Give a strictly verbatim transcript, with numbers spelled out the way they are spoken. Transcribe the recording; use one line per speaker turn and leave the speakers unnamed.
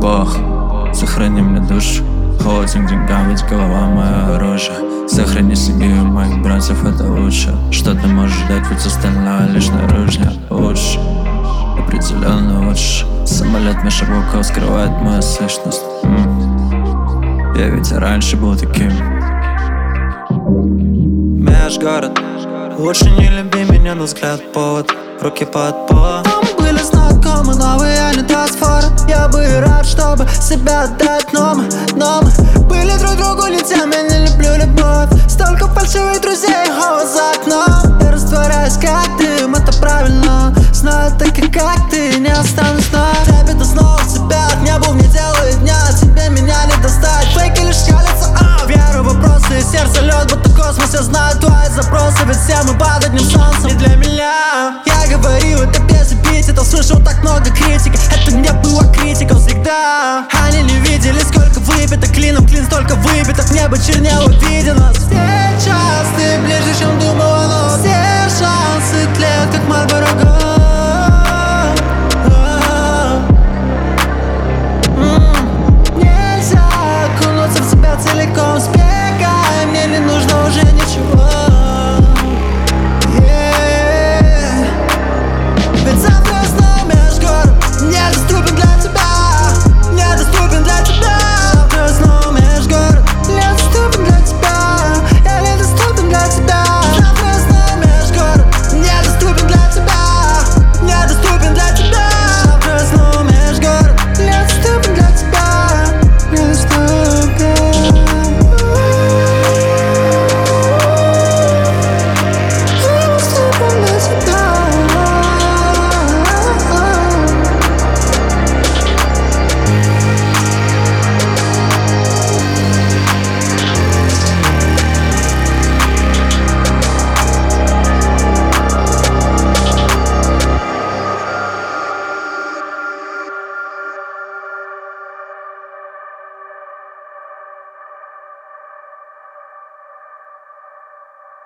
Бог, сохрани мне душу. Холоден к деньгам, ведь голова мое оружие. Сохрани семью моих братьев, это лучше. Что ты можешь дать, ведь остальное лишь наружнее. Лучше, определенно лучше. Самолет меж облаков скрывает мою сущность. М-м. Я ведь и раньше был таким. Межгород, лучше не люби меня, на взгляд повод. Руки под пол.
Мы были знакомы, но вы не даст фора. Я бы и рад, чтобы себя отдать, но мы, но мы были друг другу не тем, я не люблю любовь. Столько фальшивых друзей, голос за окном. Я растворяюсь, как дым, это правильно. Знаю, так и как ты, не останусь вновь. Трепет снова тебя, от неба мне делает дня. Тебе меня не достать, фейки лишь скалятся, а веру в вопросы, сердце лед, будто космос. Я знаю твои запросы, ведь все мы под одним солнцем. И для меня, я говорил это без эпитетов, слышал так много критики. Это не было критиком всегда. Они не видели, сколько выпито, клином клин, столько выбиток. Небо чернело, видя нас. Сейчас ты ближе, чем думала, но все шансы тлеют, как мольба.